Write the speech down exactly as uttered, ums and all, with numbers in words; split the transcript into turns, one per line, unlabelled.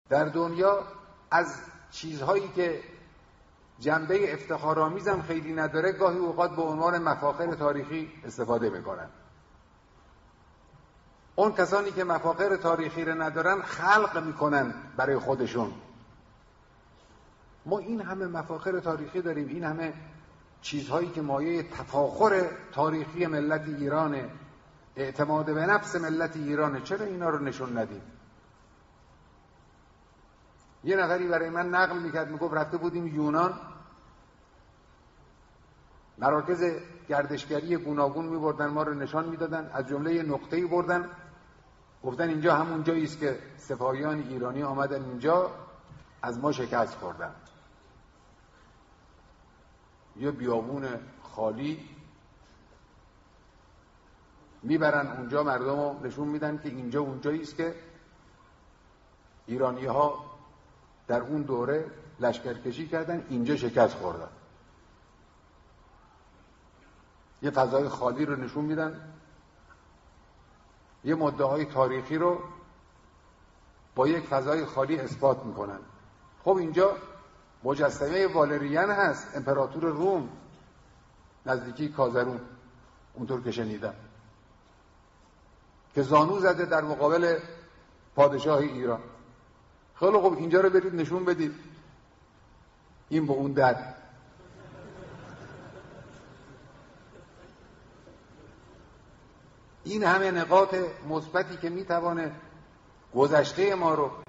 در دنیا از چیزهایی که جنبه افتخارآمیزم خیلی نداره گاهی اوقات به عنوان مفاخر تاریخی استفاده میکنن. اون کسانی که مفاخر تاریخی رو ندارن خلق میکنن برای خودشون. ما این همه مفاخر تاریخی داریم، این همه چیزهایی که مایه تفاخر تاریخی ملت ایرانه، اعتماد به نفس ملت ایرانه، چرا اینا رو نشون ندیم؟ یه نفری برای من نقل میکرد، میگفت رفته بودیم یونان، مراکز گردشگری گوناگون میبردن، ما رو نشان میدادن، از جمله نقطه‌ای بردن گفتن اینجا همون جایی است که سپاهیان ایرانی آمدن اینجا از ما شکست خوردن. یه بیابون خالی میبرن اونجا، مردم رو نشون میدن که اینجا اونجایی است که ایرانی ها در اون دوره لشکرکشی کردن، اینجا شکست خوردن. یه فضای خالی رو نشون میدن، یه مدعای تاریخی رو با یک فضای خالی اثبات میکنن. خب اینجا مجسمه والریان هست، امپراتور روم، نزدیکی کازرون، اونطور که شنیدم، که زانو زده در مقابل پادشاه ایران. خیلی خب اینجا رو برید نشون بدید، این به اون در. این همه نقاط مثبتی که میتوانه گذشته ما رو